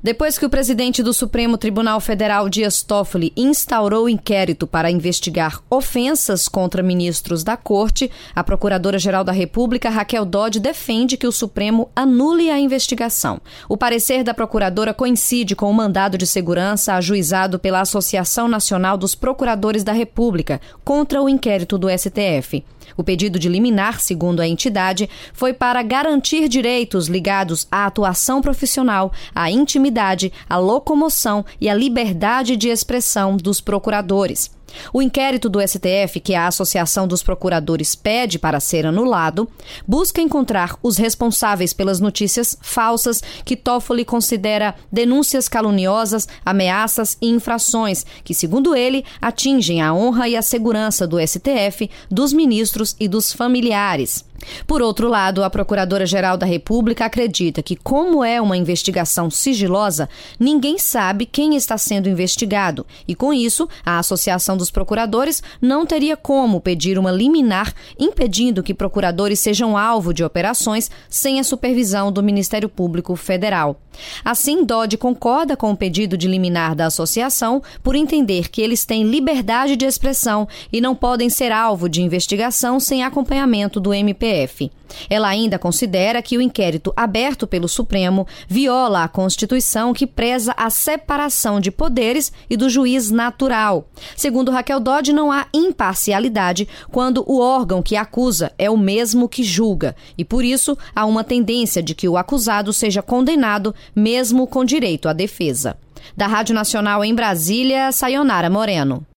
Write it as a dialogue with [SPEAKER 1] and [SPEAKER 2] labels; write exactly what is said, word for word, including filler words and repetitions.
[SPEAKER 1] Depois que o presidente do Supremo Tribunal Federal, Dias Toffoli, instaurou inquérito para investigar ofensas contra ministros da Corte, a Procuradora-Geral da República, Raquel Dodge, defende que o Supremo anule a investigação. O parecer da procuradora coincide com o mandado de segurança ajuizado pela Associação Nacional dos Procuradores da República contra o inquérito do S T F. O pedido de liminar, segundo a entidade, foi para garantir direitos ligados à atuação profissional, à intimidade, à locomoção e à liberdade de expressão dos procuradores. O inquérito do S T F, que a Associação dos Procuradores pede para ser anulado, busca encontrar os responsáveis pelas notícias falsas que Toffoli considera denúncias caluniosas, ameaças e infrações que, segundo ele, atingem a honra e a segurança do S T F, dos ministros e dos familiares. Por outro lado, a Procuradora-Geral da República acredita que, como é uma investigação sigilosa, ninguém sabe quem está sendo investigado e, com isso, a Associação dos Procuradores não teria como pedir uma liminar impedindo que procuradores sejam alvo de operações sem a supervisão do Ministério Público Federal. Assim, Dodge concorda com o pedido de liminar da associação por entender que eles têm liberdade de expressão e não podem ser alvo de investigação sem acompanhamento do M P F. Ela ainda considera que o inquérito aberto pelo Supremo viola a Constituição, que preza a separação de poderes e do juiz natural. Segundo Raquel Dodge, não há imparcialidade quando o órgão que acusa é o mesmo que julga, e por isso há uma tendência de que o acusado seja condenado, mesmo com direito à defesa. Da Rádio Nacional em Brasília, Sayonara Moreno.